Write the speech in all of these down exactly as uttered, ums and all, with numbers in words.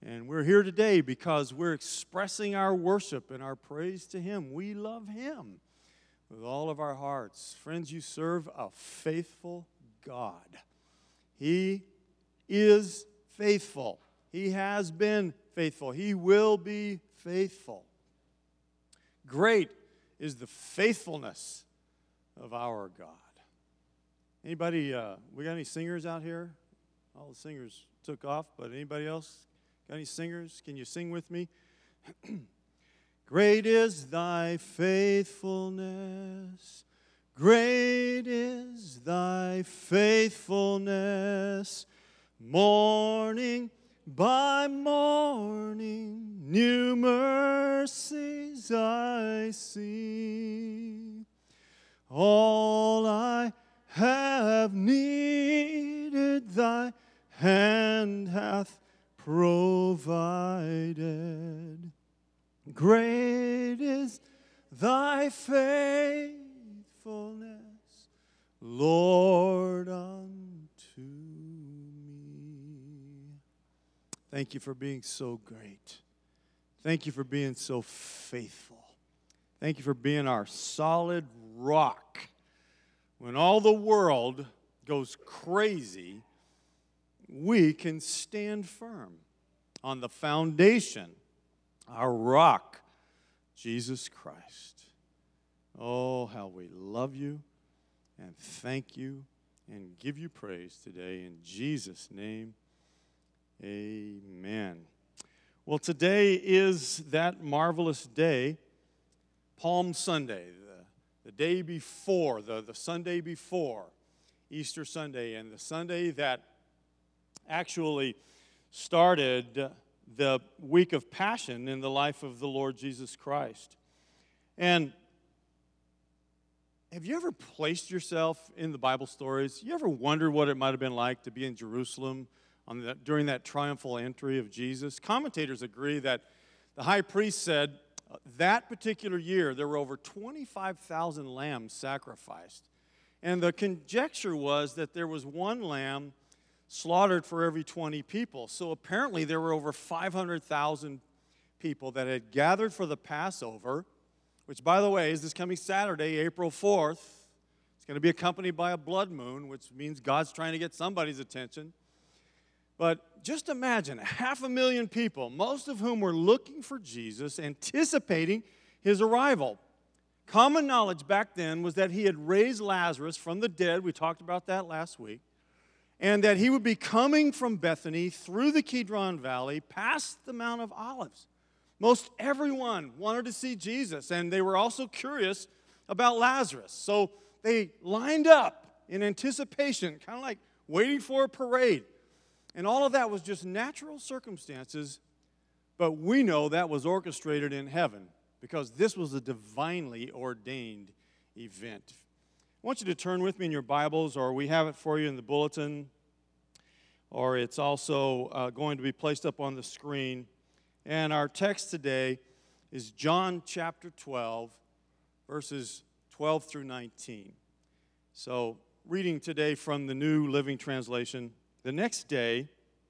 And we're here today because we're expressing our worship and our praise to Him. We love Him with all of our hearts. Friends, you serve a faithful God. He is faithful. He has been faithful. He will be faithful. Great is the faithfulness of our God. Anybody, uh, we got any singers out here? All the singers took off, but anybody else? Got any singers? Can you sing with me? Great is thy faithfulness. Great is thy faithfulness. Morning by morning, new mercies I see. All I have needed, thy hand hath provided. Great is thy faithfulness, Lord, unto me. Thank you for being so great. Thank you for being so faithful. Thank you for being our solid rock. When all the world goes crazy, we can stand firm on the foundation, our rock, Jesus Christ. Oh, how we love you and thank you and give you praise today. In Jesus' name, amen. Well, today is that marvelous day, Palm Sunday, the, the day before, the, the Sunday before Easter Sunday, and the Sunday that actually started the week of Passion in the life of the Lord Jesus Christ. And have you ever placed yourself in the Bible stories? You ever wonder what it might have been like to be in Jerusalem on the, during that triumphal entry of Jesus? Commentators agree that the high priest said uh, that particular year there were over twenty-five thousand lambs sacrificed. And the conjecture was that there was one lamb slaughtered for every twenty people. So apparently there were over five hundred thousand people that had gathered for the Passover, which, by the way, is this coming Saturday, April fourth. It's going to be accompanied by a blood moon, which means God's trying to get somebody's attention. But just imagine, half a million people, most of whom were looking for Jesus, anticipating his arrival. Common knowledge back then was that he had raised Lazarus from the dead. We talked about that last week. And that he would be coming from Bethany through the Kidron Valley past the Mount of Olives. Most everyone wanted to see Jesus, and they were also curious about Lazarus. So they lined up in anticipation, kind of like waiting for a parade. And all of that was just natural circumstances, but we know that was orchestrated in heaven because this was a divinely ordained event. I want you to turn with me in your Bibles, or we have it for you in the bulletin, or it's also uh, going to be placed up on the screen. And our text today is John chapter twelve, verses twelve through nineteen. So, reading today from the New Living Translation. The next day,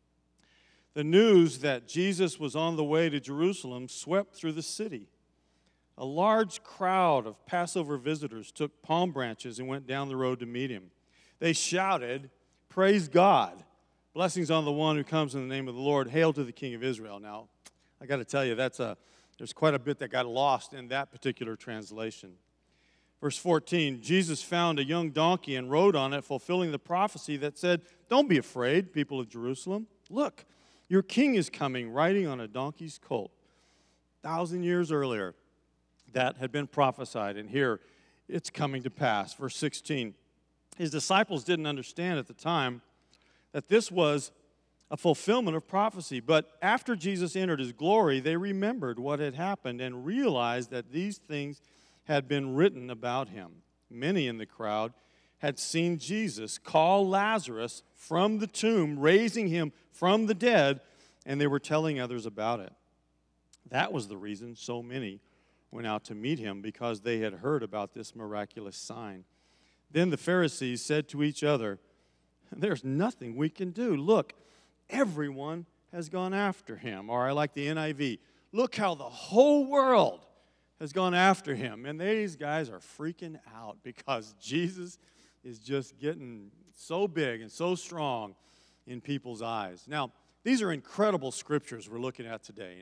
the news that Jesus was on the way to Jerusalem swept through the city. A large crowd of Passover visitors took palm branches and went down the road to meet him. They shouted, "Praise God! Blessings on the one who comes in the name of the Lord. Hail to the King of Israel." Now, I got to tell you, that's a there's quite a bit that got lost in that particular translation. Verse fourteen, Jesus found a young donkey and rode on it, fulfilling the prophecy that said, "Don't be afraid, people of Jerusalem. Look, your king is coming, riding on a donkey's colt." A thousand years earlier, that had been prophesied, and here it's coming to pass. Verse sixteen, his disciples didn't understand at the time that this was a fulfillment of prophecy. But after Jesus entered his glory, they remembered what had happened and realized that these things had been written about him. Many in the crowd had seen Jesus call Lazarus from the tomb, raising him from the dead, and they were telling others about it. That was the reason so many went out to meet him, because they had heard about this miraculous sign. Then the Pharisees said to each other, "There's nothing we can do. Look, everyone has gone after him. Or I like the N I V. Look how the whole world has gone after him. And these guys are freaking out because Jesus is just getting so big and so strong in people's eyes. Now, these are incredible scriptures we're looking at today.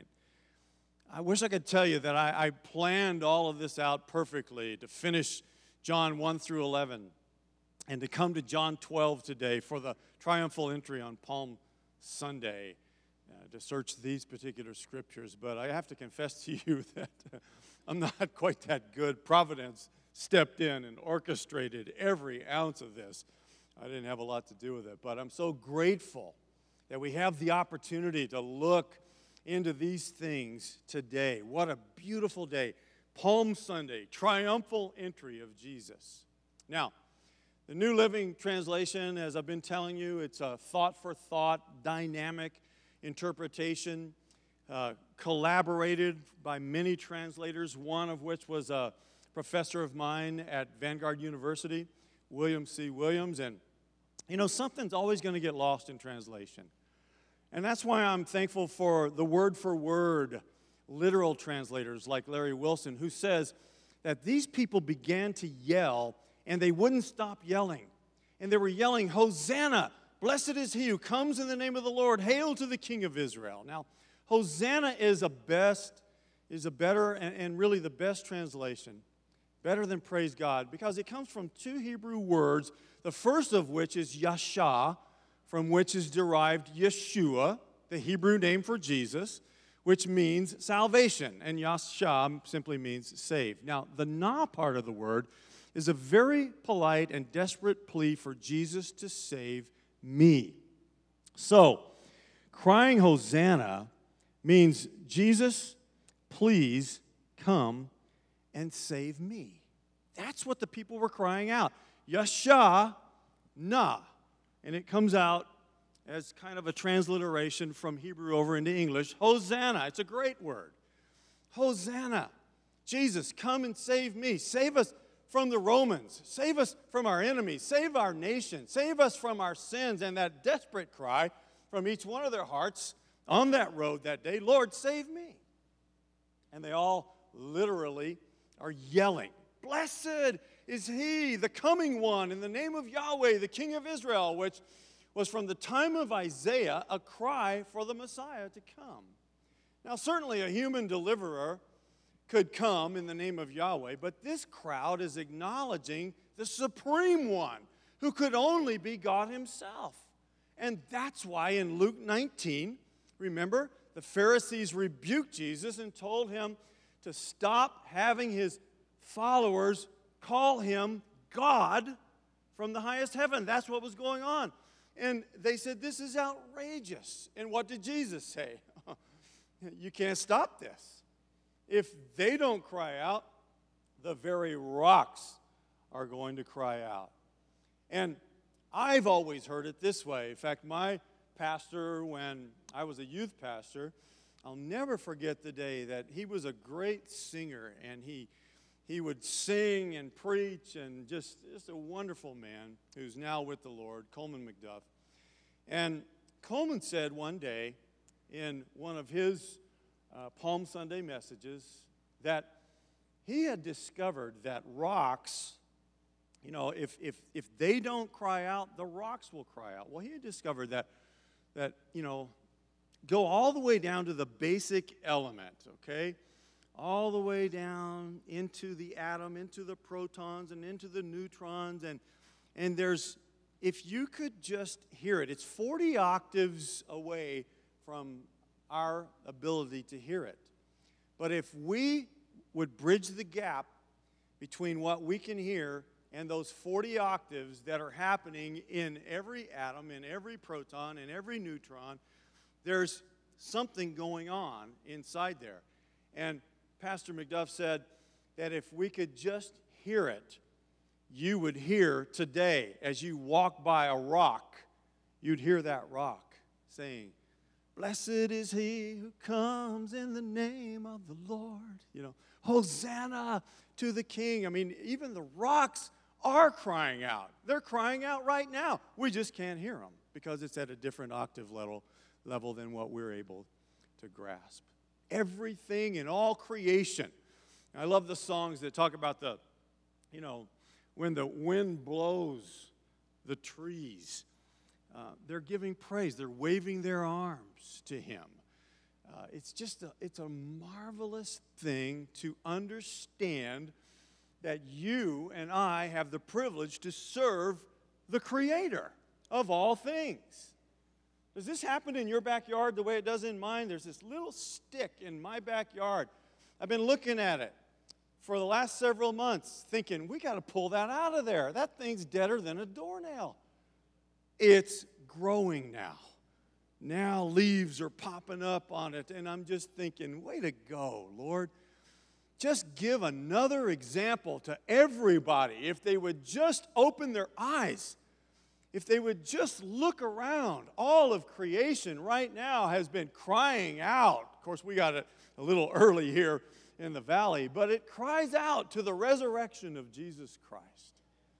I wish I could tell you that I, I planned all of this out perfectly to finish John one through eleven and to come to John twelve today for the triumphal entry on Palm Sunday uh, to search these particular scriptures. But I have to confess to you that uh, I'm not quite that good. Providence stepped in and orchestrated every ounce of this. I didn't have a lot to do with it, but I'm so grateful that we have the opportunity to look into these things today. What a beautiful day. Palm Sunday, triumphal entry of Jesus. Now, the New Living Translation, as I've been telling you, it's a thought-for-thought, dynamic interpretation, uh, collaborated by many translators, one of which was a professor of mine at Vanguard University, William C. Williams. And, you know, something's always going to get lost in translation. And that's why I'm thankful for the word-for-word literal translators like Larry Wilson, who says that these people began to yell, and they wouldn't stop yelling. And they were yelling, Hosanna, blessed is he who comes in the name of the Lord, hail to the King of Israel. Now, Hosanna is a best, is a better, and, and really the best translation, better than praise God, because it comes from two Hebrew words, the first of which is Yasha, from which is derived Yeshua, the Hebrew name for Jesus, which means salvation. And Yasha simply means save. Now, the na part of the word is a very polite and desperate plea for Jesus to save me. So, crying Hosanna means, Jesus, please come and save me. That's what the people were crying out. Yasha, na. And it comes out as kind of a transliteration from Hebrew over into English. Hosanna. It's a great word. Hosanna. Jesus, come and save me. Save us from the Romans. Save us from our enemies. Save our nation. Save us from our sins. And that desperate cry from each one of their hearts on that road that day, Lord, save me. And they all literally are yelling, blessed is he, the coming one, in the name of Yahweh, the King of Israel, which was from the time of Isaiah a cry for the Messiah to come. Now, certainly a human deliverer could come in the name of Yahweh, but this crowd is acknowledging the supreme one who could only be God himself. And that's why in Luke nineteen, remember, the Pharisees rebuked Jesus and told him to stop having his followers call him God from the highest heaven. That's what was going on. And they said, this is outrageous. And what did Jesus say? You can't stop this. If they don't cry out, the very rocks are going to cry out. And I've always heard it this way. In fact, my pastor, when I was a youth pastor, I'll never forget the day that he was a great singer, and he He would sing and preach, and just, just a wonderful man who's now with the Lord, Coleman McDuff. And Coleman said one day in one of his uh, Palm Sunday messages that he had discovered that rocks, you know, if, if, if they don't cry out, the rocks will cry out. Well, he had discovered that, that, you know, go all the way down to the basic element, okay? All the way down into the atom, into the protons, and into the neutrons. And, and there's, if you could just hear it, it's forty octaves away from our ability to hear it. But if we would bridge the gap between what we can hear and those forty octaves that are happening in every atom, in every proton, in every neutron, there's something going on inside there. And Pastor McDuff said that if we could just hear it, you would hear today, as you walk by a rock, you'd hear that rock saying, blessed is he who comes in the name of the Lord. You know, Hosanna to the King. I mean, even the rocks are crying out. They're crying out right now. We just can't hear them because it's at a different octave level, level than what we're able to grasp. Everything in all creation. I love the songs that talk about the, you know, when the wind blows the trees. Uh, they're giving praise. They're waving their arms to him. Uh, it's just a, it's a marvelous thing to understand that you and I have the privilege to serve the Creator of all things. Does this happen in your backyard the way it does in mine? There's this little stick in my backyard. I've been looking at it for the last several months, thinking, we got to pull that out of there. That thing's deader than a doornail. It's growing now. Now leaves are popping up on it, and I'm just thinking, way to go, Lord. Just give another example to everybody. If they would just open their eyes, if they would just look around, all of creation right now has been crying out. Of course, we got it a little early here in the valley, but it cries out to the resurrection of Jesus Christ.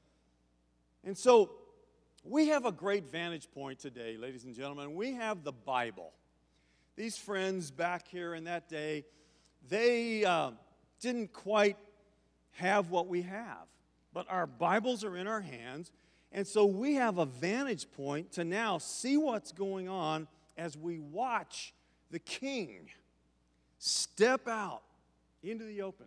And so we have a great vantage point today, ladies and gentlemen. We have the Bible. These friends back here in that day, they uh, didn't quite have what we have, but our Bibles are in our hands, and so we have a vantage point to now see what's going on as we watch the King step out into the open.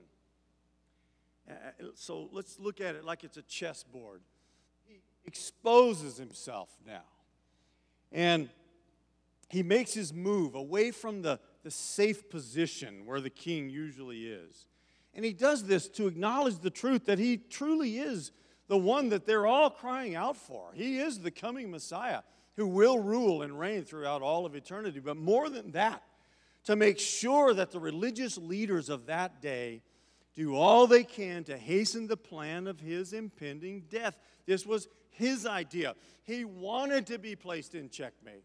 Uh, so let's look at it like it's a chessboard. He exposes himself now, and he makes his move away from the, the safe position where the king usually is. And he does this to acknowledge the truth that he truly is the one that they're all crying out for. He is the coming Messiah who will rule and reign throughout all of eternity. But more than that, to make sure that the religious leaders of that day do all they can to hasten the plan of his impending death. This was his idea. He wanted to be placed in checkmate.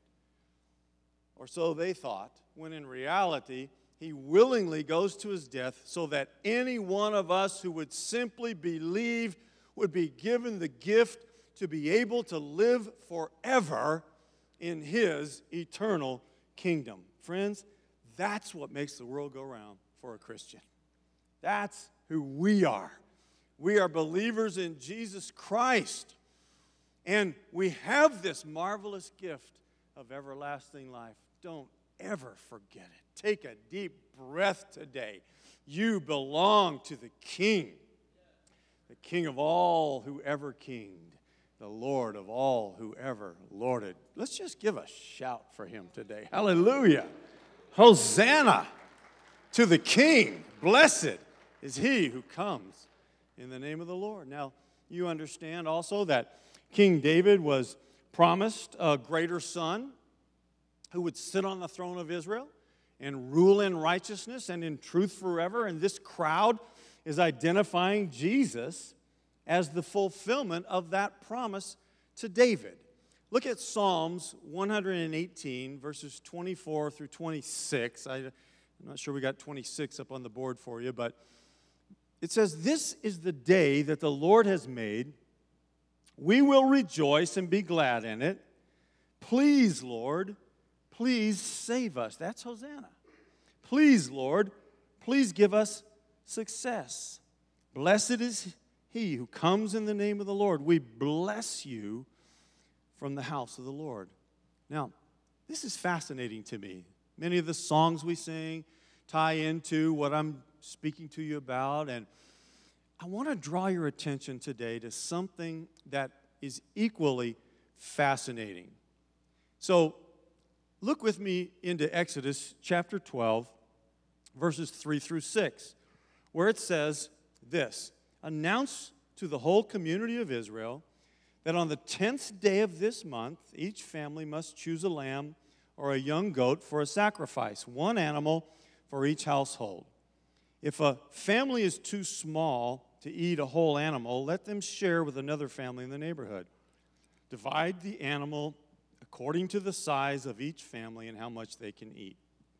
Or so they thought, when in reality, he willingly goes to his death so that any one of us who would simply believe would be given the gift to be able to live forever in his eternal kingdom. Friends, that's what makes the world go round for a Christian. That's who we are. We are believers in Jesus Christ. And we have this marvelous gift of everlasting life. Don't ever forget it. Take a deep breath today. You belong to the King, the King of all who ever kinged, the Lord of all who ever lorded. Let's just give a shout for him today. Hallelujah. Hosanna to the King. Blessed is he who comes in the name of the Lord. Now, you understand also that King David was promised a greater son who would sit on the throne of Israel and rule in righteousness and in truth forever. And this crowd is identifying Jesus as the fulfillment of that promise to David. Look at Psalms one eighteen, verses twenty-four through twenty-six. I, I'm not sure we got twenty-six up on the board for you, but it says, "This is the day that the Lord has made. We will rejoice and be glad in it. Please, Lord, please save us." That's Hosanna. Please, Lord, please give us success. Blessed is he who comes in the name of the Lord. We bless you from the house of the Lord. Now, this is fascinating to me. Many of the songs we sing tie into what I'm speaking to you about, and I want to draw your attention today to something that is equally fascinating. So, look with me into Exodus chapter twelve, verses three through six, where it says this: "Announce to the whole community of Israel that on the tenth day of this month, each family must choose a lamb or a young goat for a sacrifice, one animal for each household. If a family is too small to eat a whole animal, let them share with another family in the neighborhood. Divide the animal according to the size of each family and how much they can eat.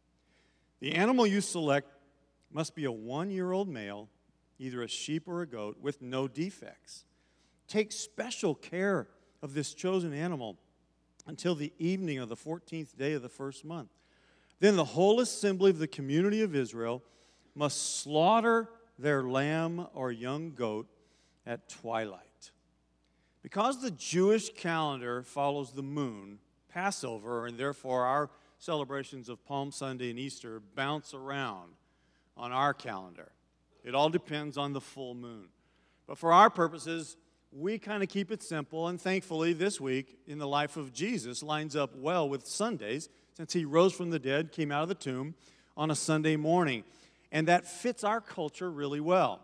The animal you select must be a one-year-old male, either a sheep or a goat, with no defects. Take special care of this chosen animal until the evening of the fourteenth day of the first month. Then the whole assembly of the community of Israel must slaughter their lamb or young goat at twilight. Because the Jewish calendar follows the moon, Passover, and therefore our celebrations of Palm Sunday and Easter bounce around on our calendar. It all depends on the full moon. But for our purposes, we kind of keep it simple, and thankfully this week in the life of Jesus lines up well with Sundays, since he rose from the dead, came out of the tomb on a Sunday morning. And that fits our culture really well.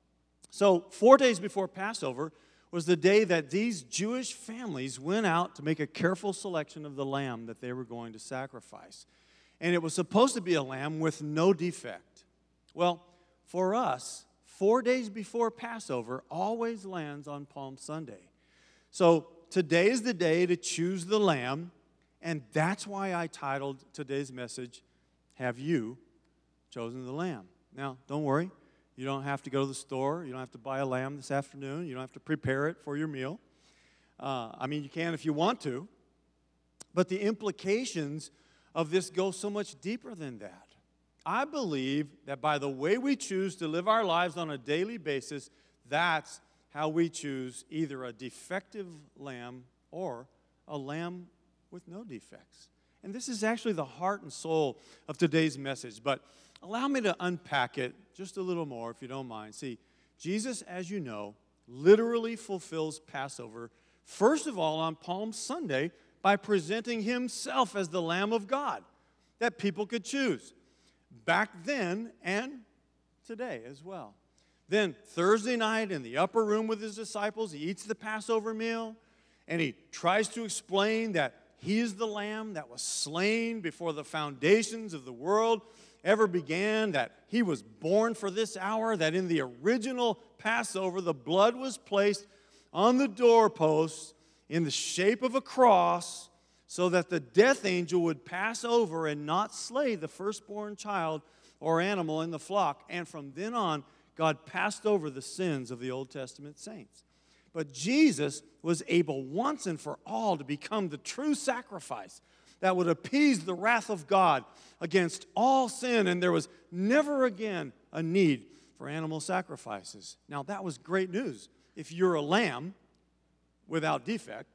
So four days before Passover was the day that these Jewish families went out to make a careful selection of the lamb that they were going to sacrifice. And it was supposed to be a lamb with no defect. Well, for us, four days before Passover always lands on Palm Sunday. So today is the day to choose the lamb, and that's why I titled today's message, Have You Chosen the Lamb? Now, don't worry. You don't have to go to the store. You don't have to buy a lamb this afternoon. You don't have to prepare it for your meal. Uh, I mean, you can if you want to. But the implications of this go so much deeper than that. I believe that by the way we choose to live our lives on a daily basis, that's how we choose either a defective lamb or a lamb with no defects. And this is actually the heart and soul of today's message. But allow me to unpack it just a little more, if you don't mind. See, Jesus, as you know, literally fulfills Passover, first of all on Palm Sunday, by presenting himself as the Lamb of God that people could choose, back then and today as well. Then Thursday night in the upper room with his disciples, he eats the Passover meal, and he tries to explain that he is the Lamb that was slain before the foundations of the world ever began, that he was born for this hour, that in the original Passover, the blood was placed on the doorposts in the shape of a cross so that the death angel would pass over and not slay the firstborn child or animal in the flock. And from then on, God passed over the sins of the Old Testament saints. But Jesus was able once and for all to become the true sacrifice that would appease the wrath of God against all sin, and there was never again a need for animal sacrifices. Now, that was great news. If you're a lamb without defect,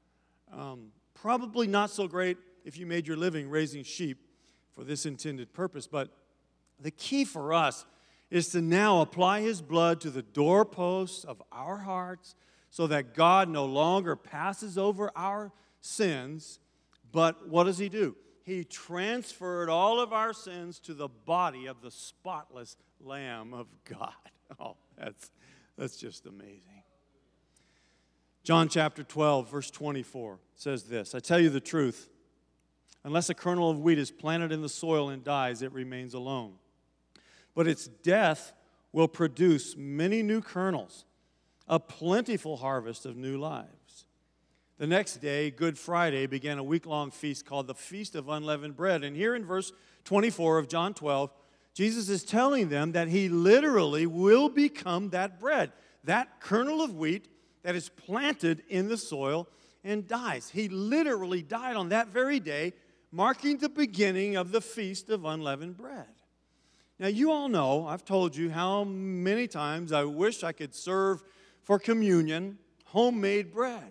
um, probably not so great if you made your living raising sheep for this intended purpose. But the key for us is to now apply his blood to the doorposts of our hearts so that God no longer passes over our sins. But what does he do? He transferred all of our sins to the body of the spotless Lamb of God. Oh, that's, that's just amazing. John chapter twelve, verse twenty-four says this, I tell you the truth, unless a kernel of wheat is planted in the soil and dies, it remains alone. But its death will produce many new kernels, a plentiful harvest of new lives. The next day, Good Friday, began a week-long feast called the Feast of Unleavened Bread. And here in verse twenty-four of John twelve, Jesus is telling them that he literally will become that bread, that kernel of wheat that is planted in the soil and dies. He literally died on that very day, marking the beginning of the Feast of Unleavened Bread. Now, you all know, I've told you how many times I wish I could serve for communion homemade bread.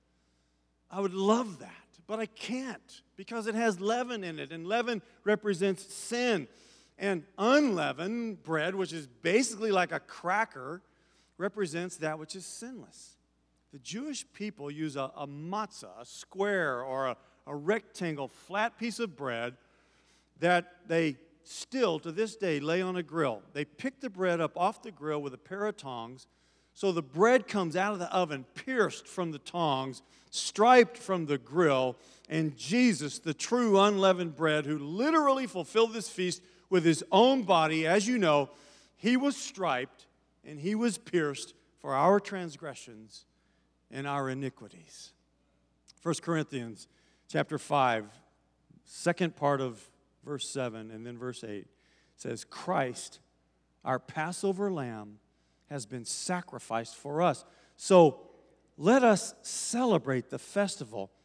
I would love that, but I can't because it has leaven in it, and leaven represents sin. And unleavened bread, which is basically like a cracker, represents that which is sinless. The Jewish people use a, a matzah, a square or a, a rectangle, flat piece of bread that they still, to this day, lay on a grill. They pick the bread up off the grill with a pair of tongs, so the bread comes out of the oven, pierced from the tongs, striped from the grill, and Jesus, the true unleavened bread, who literally fulfilled this feast with his own body, as you know, he was striped and he was pierced for our transgressions and our iniquities. First Corinthians chapter five, second part of verse seven and then verse eight says, Christ, our Passover lamb, has been sacrificed for us. So let us celebrate the festival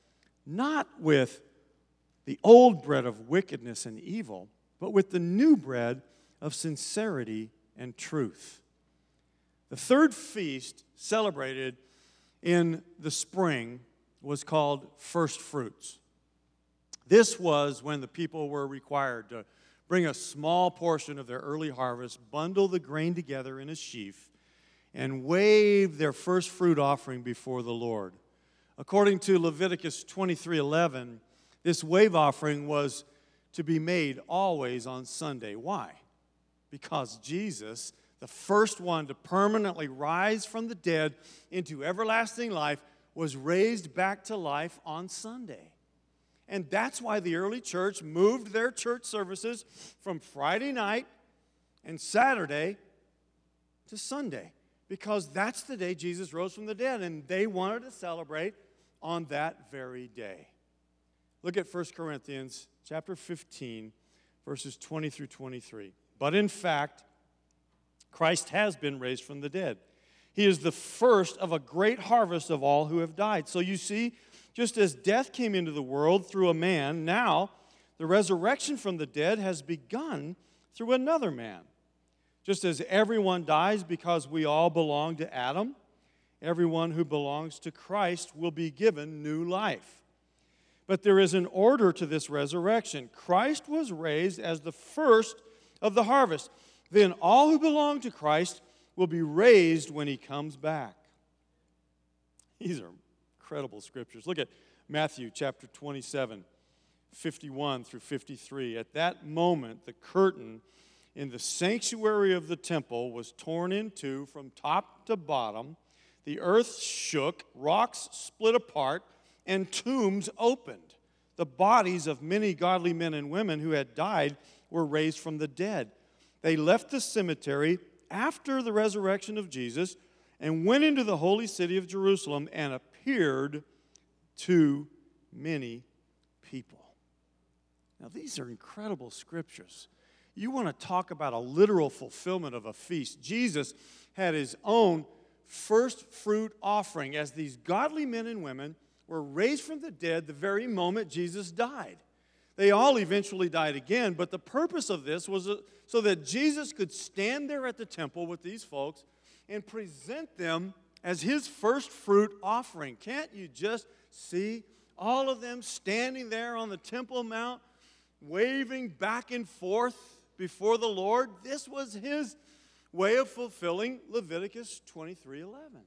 not with the old bread of wickedness and evil, but with the new bread of sincerity and truth. The third feast celebrated in the spring was called First Fruits. This was when the people were required to bring a small portion of their early harvest, bundle the grain together in a sheaf, and wave their first fruit offering before the Lord. According to Leviticus twenty-three eleven, this wave offering was to be made always on Sunday. Why? Because Jesus, the first one to permanently rise from the dead into everlasting life, was raised back to life on Sunday. And that's why the early church moved their church services from Friday night and Saturday to Sunday, because that's the day Jesus rose from the dead, and they wanted to celebrate on that very day. Look at First Corinthians chapter fifteen, verses twenty through twenty-three. But in fact, Christ has been raised from the dead. He is the first of a great harvest of all who have died. So you see, just as death came into the world through a man, now the resurrection from the dead has begun through another man. Just as everyone dies because we all belong to Adam, everyone who belongs to Christ will be given new life. But there is an order to this resurrection. Christ was raised as the first of the harvest. Then all who belong to Christ will be raised when he comes back. These are incredible scriptures. Look at Matthew chapter twenty-seven, fifty-one through fifty-three. At that moment, the curtain in the sanctuary of the temple was torn in two from top to bottom. The earth shook, rocks split apart, and tombs opened. The bodies of many godly men and women who had died were raised from the dead. They left the cemetery after the resurrection of Jesus and went into the holy city of Jerusalem and appeared to many people. Now, these are incredible scriptures. You want to talk about a literal fulfillment of a feast. Jesus had his own first fruit offering as these godly men and women were raised from the dead the very moment Jesus died. They all eventually died again, but the purpose of this was so that Jesus could stand there at the temple with these folks and present them as his first fruit offering. Can't you just see all of them standing there on the Temple Mount, waving back and forth before the Lord? This was his way of fulfilling Leviticus twenty-three eleven.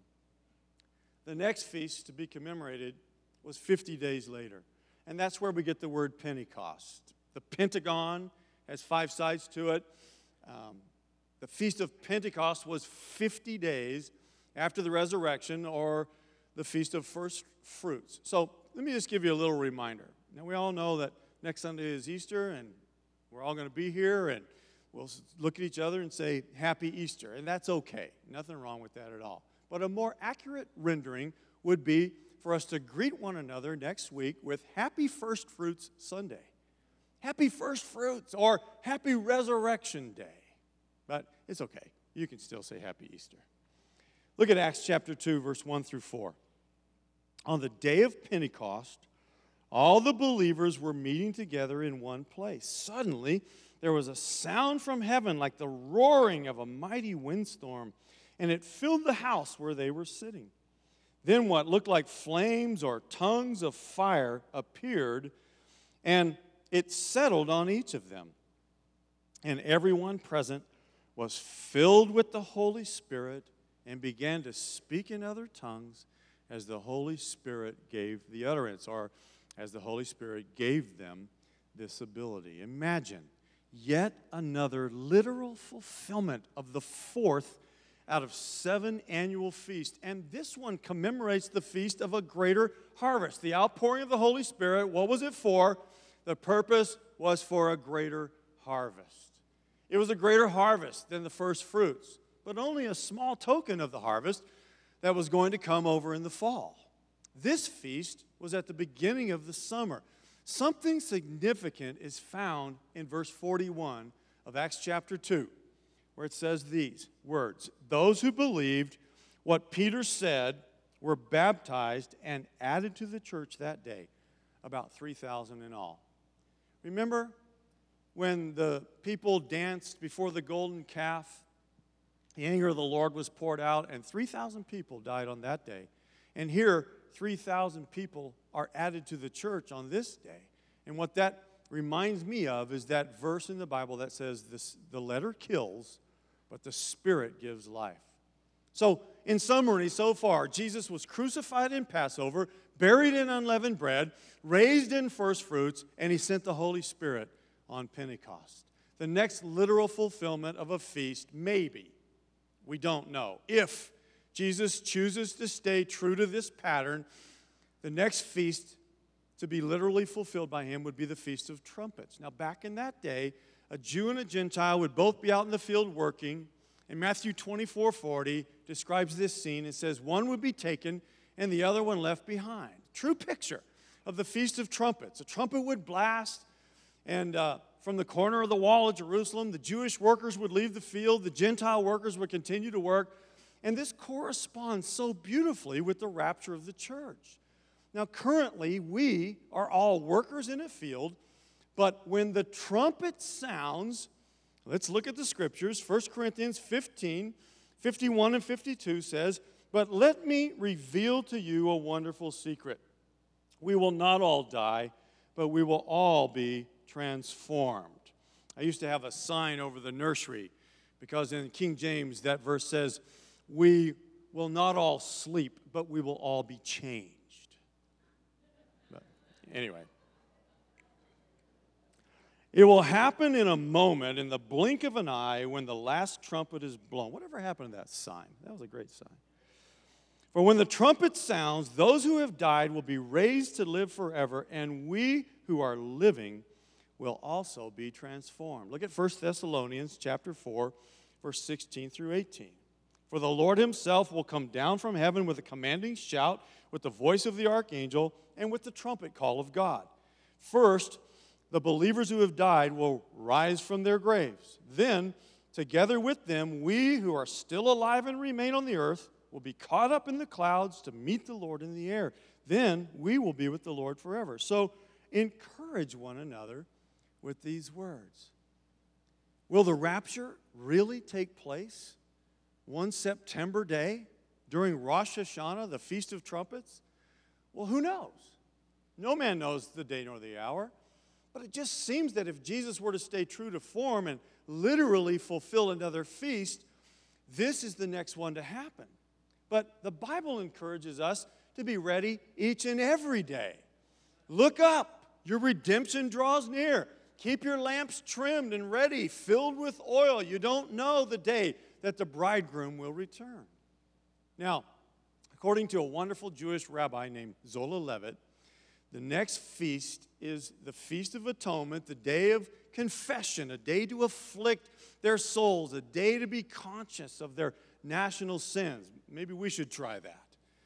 The next feast to be commemorated was fifty days later. And that's where we get the word Pentecost. The Pentagon has five sides to it. Um, the Feast of Pentecost was fifty days after the resurrection, or the Feast of First Fruits. So let me just give you a little reminder. Now, we all know that next Sunday is Easter, and we're all going to be here, and we'll look at each other and say, Happy Easter. And that's okay. Nothing wrong with that at all. But a more accurate rendering would be for us to greet one another next week with Happy First Fruits Sunday. Happy First Fruits, or Happy Resurrection Day. But it's okay. You can still say Happy Easter. Look at Acts chapter two, verse one through four. On the day of Pentecost, all the believers were meeting together in one place. Suddenly, there was a sound from heaven like the roaring of a mighty windstorm, and it filled the house where they were sitting. Then what looked like flames or tongues of fire appeared, and it settled on each of them. And everyone present was filled with the Holy Spirit and began to speak in other tongues as the Holy Spirit gave the utterance, or as the Holy Spirit gave them this ability. Imagine yet another literal fulfillment of the fourth out of seven annual feasts. And this one commemorates the feast of a greater harvest. The outpouring of the Holy Spirit, what was it for? The purpose was for a greater harvest. It was a greater harvest than the first fruits, but only a small token of the harvest that was going to come over in the fall. This feast was at the beginning of the summer. Something significant is found in verse forty-one of Acts chapter two, where it says these words: those who believed what Peter said were baptized and added to the church that day about three thousand in all. Remember when the people danced before the golden calf? The anger of the Lord was poured out, and three thousand people died on that day. And here, three thousand people are added to the church on this day. And what that reminds me of is that verse in the Bible that says this, the letter kills, but the Spirit gives life. So, in summary, so far, Jesus was crucified in Passover, buried in unleavened bread, raised in first fruits, and he sent the Holy Spirit on Pentecost. The next literal fulfillment of a feast, maybe, we don't know. If Jesus chooses to stay true to this pattern, the next feast to be literally fulfilled by him would be the Feast of Trumpets. Now, back in that day, a Jew and a Gentile would both be out in the field working. And Matthew twenty-four forty describes this scene. It says, one would be taken and the other one left behind. True picture of the Feast of Trumpets. A trumpet would blast, and uh, from the corner of the wall of Jerusalem, the Jewish workers would leave the field, the Gentile workers would continue to work, and this corresponds so beautifully with the rapture of the church. Now, currently, we are all workers in a field, but when the trumpet sounds, let's look at the scriptures. First Corinthians fifteen, fifty-one and fifty-two says, but let me reveal to you a wonderful secret. We will not all die, but we will all be transformed. I used to have a sign over the nursery because in King James that verse says, we will not all sleep, but we will all be changed. But anyway. It will happen in a moment, in the blink of an eye, when the last trumpet is blown. Whatever happened to that sign? That was a great sign. For when the trumpet sounds, those who have died will be raised to live forever, and we who are living will also be transformed. Look at First Thessalonians chapter four, verse sixteen through eighteen. For the Lord himself will come down from heaven with a commanding shout, with the voice of the archangel, and with the trumpet call of God. First, the believers who have died will rise from their graves. Then, together with them, we who are still alive and remain on the earth will be caught up in the clouds to meet the Lord in the air. Then we will be with the Lord forever. So encourage one another with these words. Will the rapture really take place one September day during Rosh Hashanah, the Feast of Trumpets? Well, who knows? No man knows the day nor the hour. But it just seems that if Jesus were to stay true to form and literally fulfill another feast, this is the next one to happen. But the Bible encourages us to be ready each and every day. Look up. Your redemption draws near. Keep your lamps trimmed and ready, filled with oil. You don't know the day that the bridegroom will return. Now, according to a wonderful Jewish rabbi named Zola Levitt, the next feast is the Feast of Atonement, the day of confession, a day to afflict their souls, a day to be conscious of their national sins. Maybe we should try that.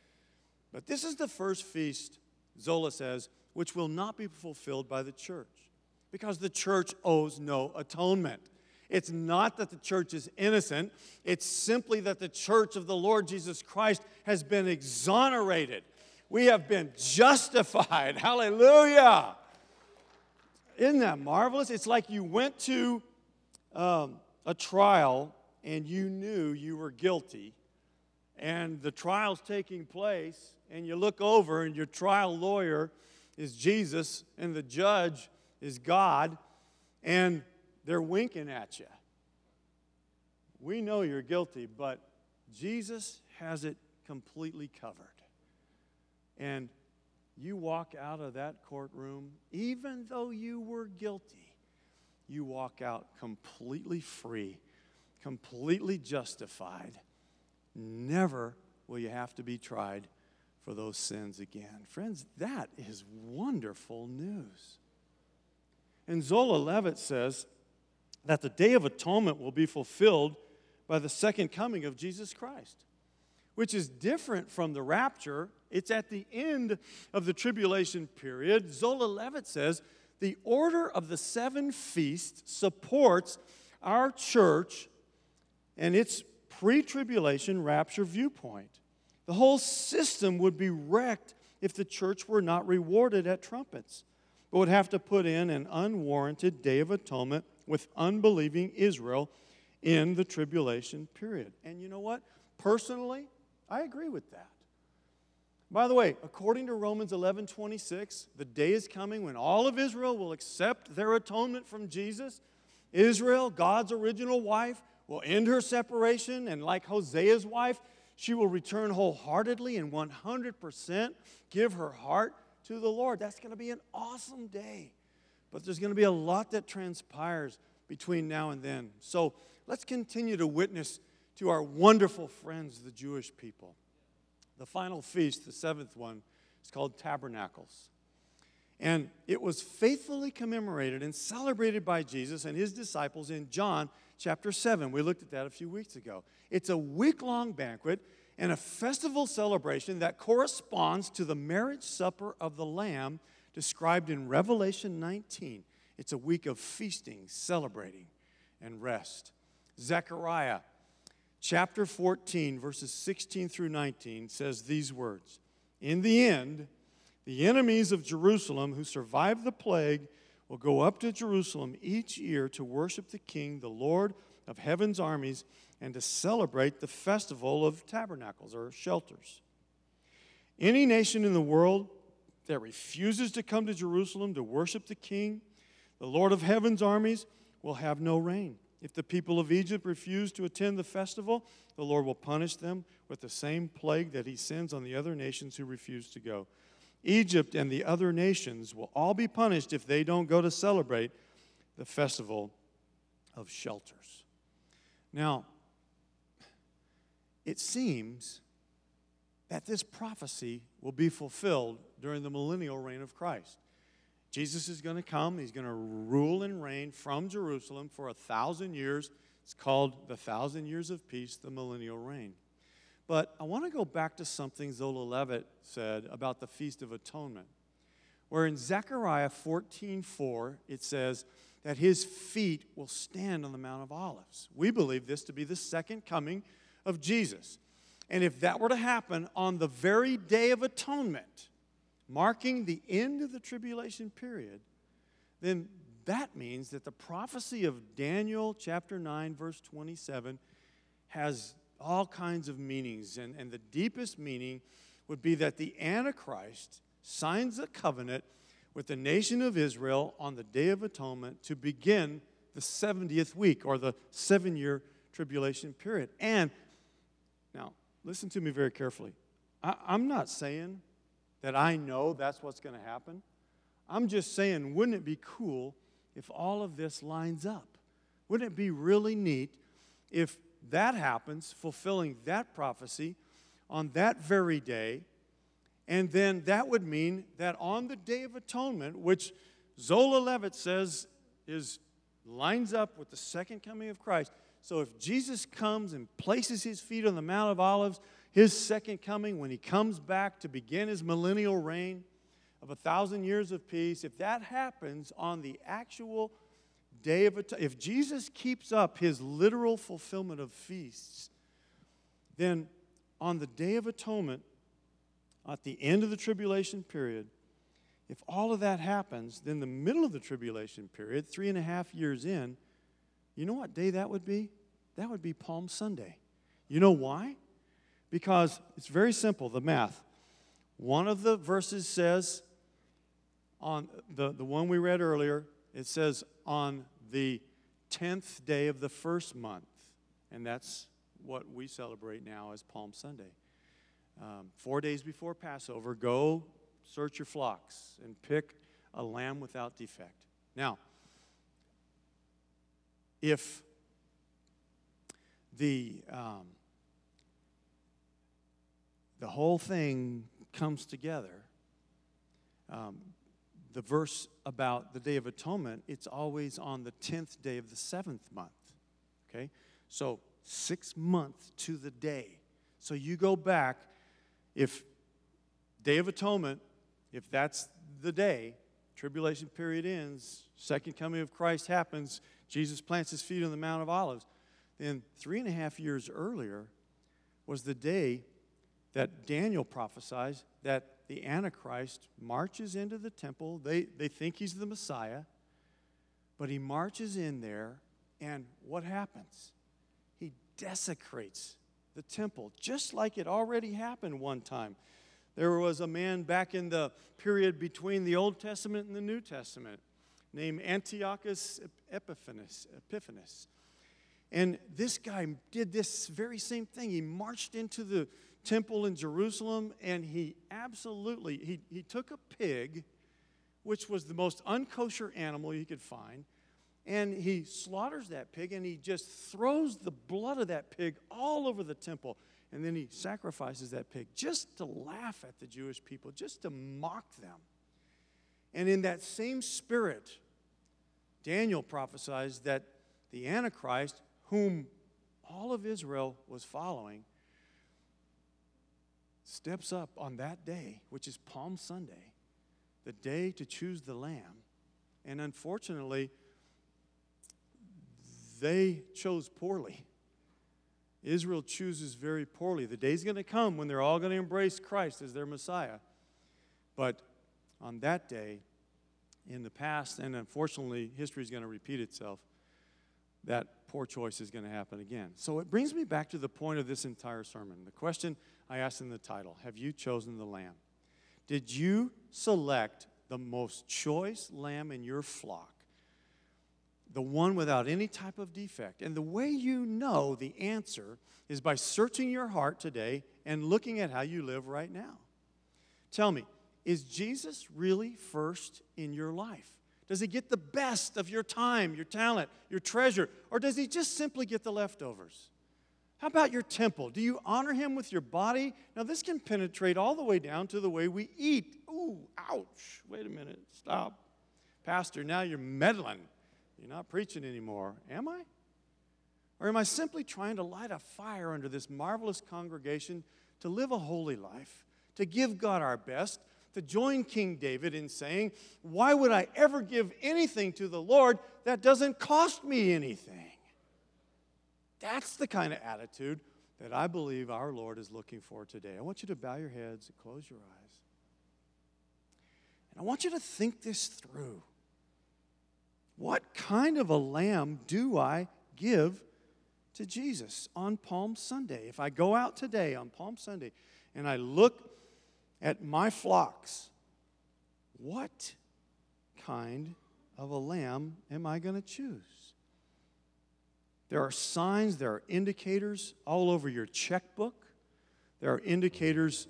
But this is the first feast, Zola says, which will not be fulfilled by the church because the church owes no atonement. It's not that the church is innocent. It's simply that the church of the Lord Jesus Christ has been exonerated. We have been justified. Hallelujah. Isn't that marvelous? It's like you went to um, a trial and you knew you were guilty, and the trial's taking place, and you look over and your trial lawyer is Jesus and the judge is God, and they're winking at you. We know you're guilty, but Jesus has it completely covered. And you walk out of that courtroom, even though you were guilty, you walk out completely free, completely justified. Never will you have to be tried for those sins again. Friends, that is wonderful news. And Zola Levitt says that the Day of Atonement will be fulfilled by the second coming of Jesus Christ, which is different from the rapture. It's at the end of the tribulation period. Zola Levitt says the order of the seven feasts supports our church and its pre-tribulation rapture viewpoint. The whole system would be wrecked if the church were not rewarded at trumpets, but would have to put in an unwarranted Day of Atonement with unbelieving Israel in the tribulation period. And you know what? Personally, I agree with that. By the way, according to Romans eleven twenty-six, the day is coming when all of Israel will accept their atonement from Jesus. Israel, God's original wife, will end her separation, and like Hosea's wife, she will return wholeheartedly and one hundred percent give her heart to the Lord. That's going to be an awesome day. But there's going to be a lot that transpires between now and then. So let's continue to witness to our wonderful friends, the Jewish people. The final feast, the seventh one, is called Tabernacles. And it was faithfully commemorated and celebrated by Jesus and his disciples in John chapter seven. We looked at that a few weeks ago. It's a week-long banquet and a festival celebration that corresponds to the marriage supper of the Lamb described in Revelation nineteen. It's a week of feasting, celebrating, and rest. Zechariah chapter fourteen, verses sixteen through nineteen says these words. In the end, the enemies of Jerusalem who survived the plague will go up to Jerusalem each year to worship the King, the Lord of heaven's armies, and to celebrate the festival of tabernacles or shelters. Any nation in the world that refuses to come to Jerusalem to worship the King, the Lord of heaven's armies, will have no rain. If the people of Egypt refuse to attend the festival, the Lord will punish them with the same plague that he sends on the other nations who refuse to go. Egypt and the other nations will all be punished if they don't go to celebrate the festival of shelters. Now, it seems that this prophecy will be fulfilled during the millennial reign of Christ. Jesus is going to come. He's going to rule and reign from Jerusalem for a thousand years. It's called the thousand years of peace, the millennial reign. But I want to go back to something Zola Levitt said about the Feast of Atonement, where in Zechariah fourteen four it says that his feet will stand on the Mount of Olives. We believe this to be the second coming of Jesus. And if that were to happen on the very Day of Atonement, marking the end of the tribulation period, then that means that the prophecy of Daniel chapter nine, verse twenty-seven has all kinds of meanings. And, and the deepest meaning would be that the Antichrist signs a covenant with the nation of Israel on the Day of Atonement to begin the seventieth week or the seven-year tribulation period. And now, listen to me very carefully. I, I'm not saying that I know that's what's going to happen. I'm just saying, wouldn't it be cool if all of this lines up? Wouldn't it be really neat if that happens, fulfilling that prophecy on that very day? And then that would mean that on the Day of Atonement, which Zola Levitt says is lines up with the second coming of Christ. So if Jesus comes and places his feet on the Mount of Olives, his second coming, when he comes back to begin his millennial reign of a thousand years of peace, if that happens on the actual Day of Atonement, if Jesus keeps up his literal fulfillment of feasts, then on the Day of Atonement, at the end of the tribulation period, if all of that happens, then the middle of the tribulation period, three and a half years in, you know what day that would be? That would be Palm Sunday. You know why? Because it's very simple, the math. One of the verses says, on the, the one we read earlier, it says on the tenth day of the first month. And that's what we celebrate now as Palm Sunday. Um, four days before Passover, go search your flocks and pick a lamb without defect. Now, if the um, the whole thing comes together, um, the verse about the Day of Atonement, it's always on the tenth day of the seventh month. Okay? So six months to the day. So you go back, if Day of Atonement, if that's the day, tribulation period ends, second coming of Christ happens, Jesus plants his feet on the Mount of Olives, then three and a half years earlier was the day that Daniel prophesied that the Antichrist marches into the temple. They, they think he's the Messiah, but he marches in there, and what happens? He desecrates the temple, just like it already happened one time. There was a man back in the period between the Old Testament and the New Testament named Antiochus Epiphanes. Epiphanes. And this guy did this very same thing. He marched into the temple in Jerusalem, and he absolutely, he, he took a pig, which was the most unkosher animal he could find, and he slaughters that pig, and he just throws the blood of that pig all over the temple. And then he sacrifices that pig just to laugh at the Jewish people, just to mock them. And in that same spirit, Daniel prophesies that the Antichrist, whom all of Israel was following, steps up on that day, which is Palm Sunday, the day to choose the Lamb. And unfortunately, they chose poorly. Israel chooses very poorly. The day's going to come when they're all going to embrace Christ as their Messiah. But on that day, in the past, and unfortunately, history is going to repeat itself, that poor choice is going to happen again. So it brings me back to the point of this entire sermon. The question I asked in the title, have you chosen the Lamb? Did you select the most choice lamb in your flock? The one without any type of defect. And the way you know the answer is by searching your heart today and looking at how you live right now. Tell me, is Jesus really first in your life? Does he get the best of your time, your talent, your treasure, or does he just simply get the leftovers? How about your temple? Do you honor him with your body? Now, this can penetrate all the way down to the way we eat. Ooh, ouch. Wait a minute. Stop. Pastor, now you're meddling. You're not preaching anymore. Am I? Or am I simply trying to light a fire under this marvelous congregation to live a holy life, to give God our best, to join King David in saying, why would I ever give anything to the Lord that doesn't cost me anything? That's the kind of attitude that I believe our Lord is looking for today. I want you to bow your heads and close your eyes. And I want you to think this through. What kind of a lamb do I give to Jesus on Palm Sunday? If I go out today on Palm Sunday and I look at my flocks, what kind of a lamb am I going to choose? There are signs, there are indicators all over your checkbook. There are indicators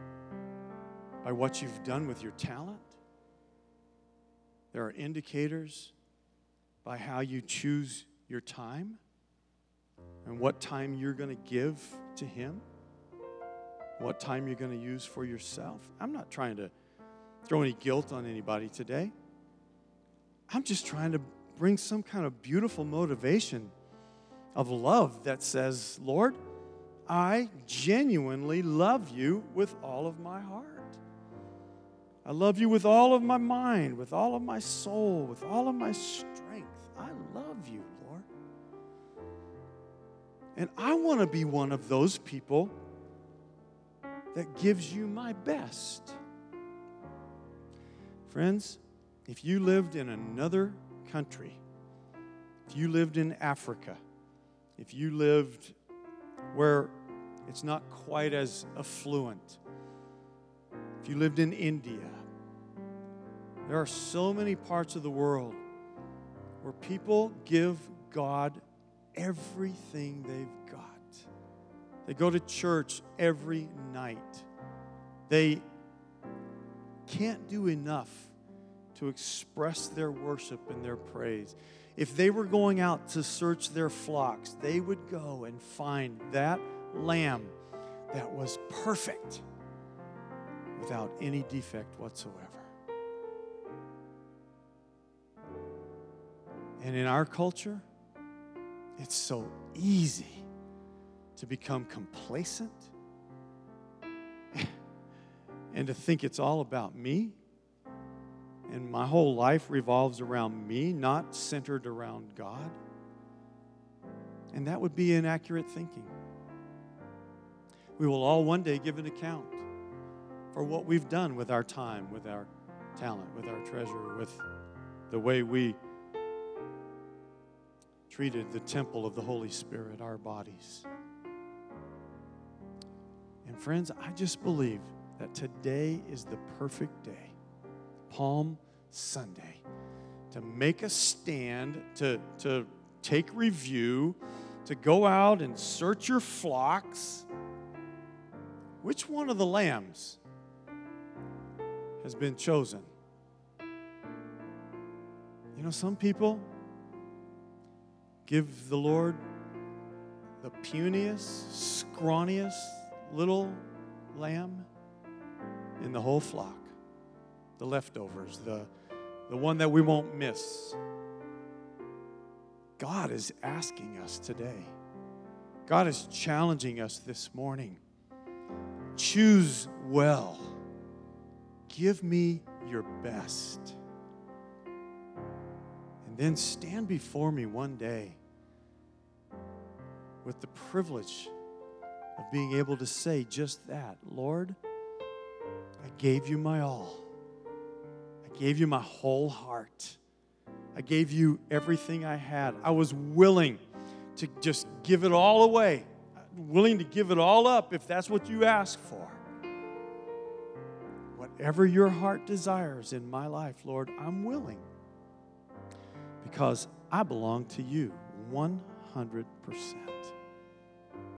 by what you've done with your talent. There are indicators by how you choose your time and what time you're going to give to him, what time you're going to use for yourself. I'm not trying to throw any guilt on anybody today. I'm just trying to bring some kind of beautiful motivation of love that says, Lord, I genuinely love you with all of my heart. I love you with all of my mind, with all of my soul, with all of my strength. I love you, Lord. And I want to be one of those people that gives you my best. Friends, if you lived in another country, if you lived in Africa, if you lived where it's not quite as affluent, if you lived in India, there are so many parts of the world where people give God everything they've got. They go to church every night. They can't do enough to express their worship and their praise. If they were going out to search their flocks, they would go and find that lamb that was perfect without any defect whatsoever. And in our culture, it's so easy to become complacent and to think it's all about me. And my whole life revolves around me, not centered around God. And that would be inaccurate thinking. We will all one day give an account. for what we've done with our time, with our talent, with our treasure, with the way we treated the temple of the Holy Spirit, our bodies. And friends, I just believe that today is the perfect day, Palm Sunday, to make a stand, to, to take review, to go out and search your flocks. Which one of the lambs has been chosen? You know, some people give the Lord the puniest, scrawniest little lamb in the whole flock, the leftovers, the, the one that we won't miss. God is asking us today. God is challenging us this morning. Choose well. Give me your best. And then stand before me one day with the privilege of being able to say just that. Lord, I gave you my all. I gave you my whole heart. I gave you everything I had. I was willing to just give it all away. Willing to give it all up if that's what you ask for. Whatever your heart desires in my life, Lord, I'm willing. Because I belong to you one hundred percent.